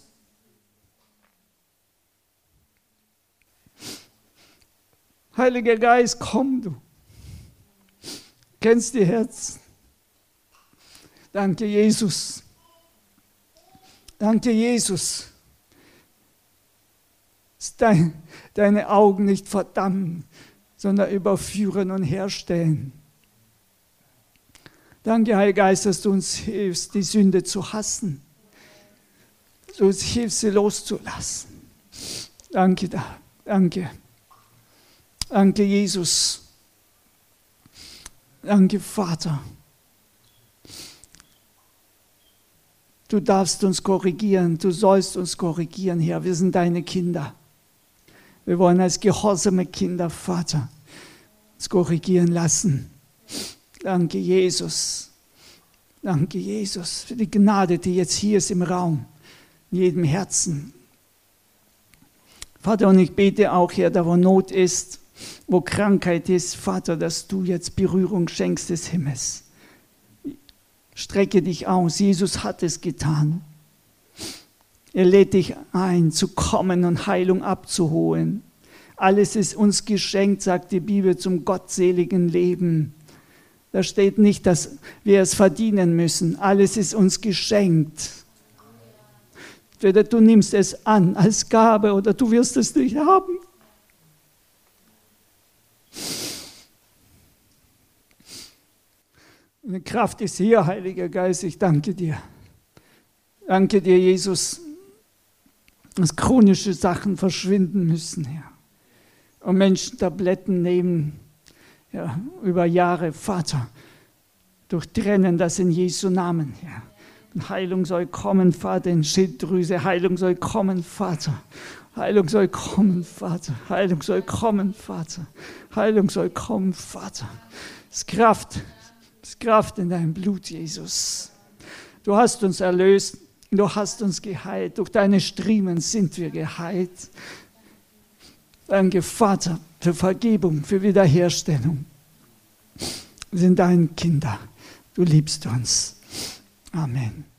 [SPEAKER 1] Heiliger Geist, komm du. Kennst die Herzen. Danke, Jesus. Danke, Jesus. Dass dein, deine Augen nicht verdammen, sondern überführen und herstellen. Danke, Heiliger Geist, dass du uns hilfst, die Sünde zu hassen. Dass du uns hilfst, sie loszulassen. Danke, danke. Danke, Jesus. Danke, Vater. Du darfst uns korrigieren, du sollst uns korrigieren, Herr. Wir sind deine Kinder. Wir wollen als gehorsame Kinder, Vater, uns korrigieren lassen. Danke, Jesus. Danke, Jesus, für die Gnade, die jetzt hier ist im Raum, in jedem Herzen. Vater, und ich bete auch, Herr, da wo Not ist, wo Krankheit ist, Vater, dass du jetzt Berührung schenkst des Himmels. Strecke dich aus. Jesus hat es getan. Er lädt dich ein, zu kommen und Heilung abzuholen. Alles ist uns geschenkt, sagt die Bibel, zum gottseligen Leben. Da steht nicht, dass wir es verdienen müssen. Alles ist uns geschenkt. Entweder du nimmst es an als Gabe oder du wirst es nicht haben. Die Kraft ist hier, Heiliger Geist, ich danke dir. Danke dir, Jesus, dass chronische Sachen verschwinden müssen, Herr. Und Menschen Tabletten nehmen, ja, über Jahre, Vater, durchtrennen das in Jesu Namen, Herr. Und Heilung soll kommen, Vater, in Schilddrüse, Heilung soll kommen, Vater. Heilung soll kommen, Vater. Heilung soll kommen, Vater. Heilung soll kommen, Vater. Es ist Kraft, es ist Kraft in deinem Blut, Jesus. Du hast uns erlöst, du hast uns geheilt. Durch deine Striemen sind wir geheilt. Danke, Vater, für Vergebung, für Wiederherstellung. Wir sind deine Kinder. Du liebst uns. Amen.